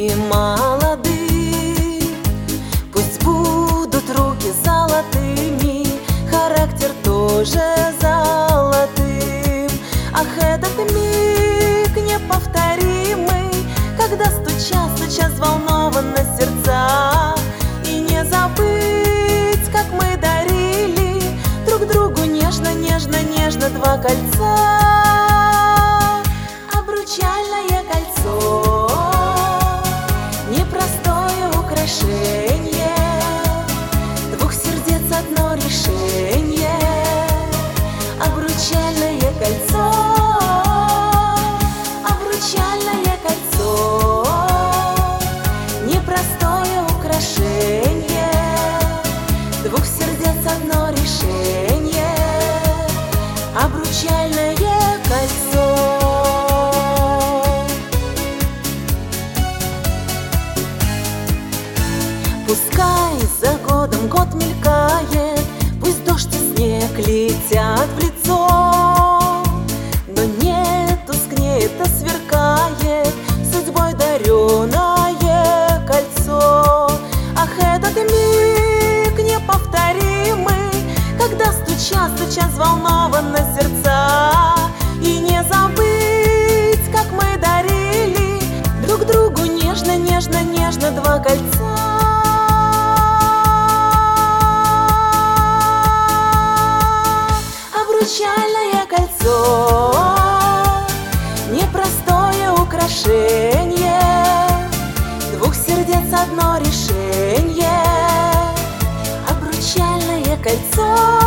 и молодым. Пусть будут руки золотыми, характер тоже золотым. Ах, этот миг неповторимый, когда стучат взволнованно сердца. И не забыть, как мы дарили друг другу нежно, нежно, нежно два кольца. Обручальное кольцо, непростое украшение, двух сердец одно решение. Обручальное кольцо, обручальное кольцо, непростое украшение, двух сердец одно решение. Обручальное кольцо. Пускай за годом год мелькает, пусть дождь и снег летят в лицо, но не тускнеет, а сверкает судьбой дареное кольцо. Ах, этот миг неповторимый, когда стучат взволнованно сердца. И не забыть, как мы дарили друг другу нежно, нежно, нежно два кольца. Обручальное кольцо, непростое украшение, двух сердец одно решение. Обручальное кольцо.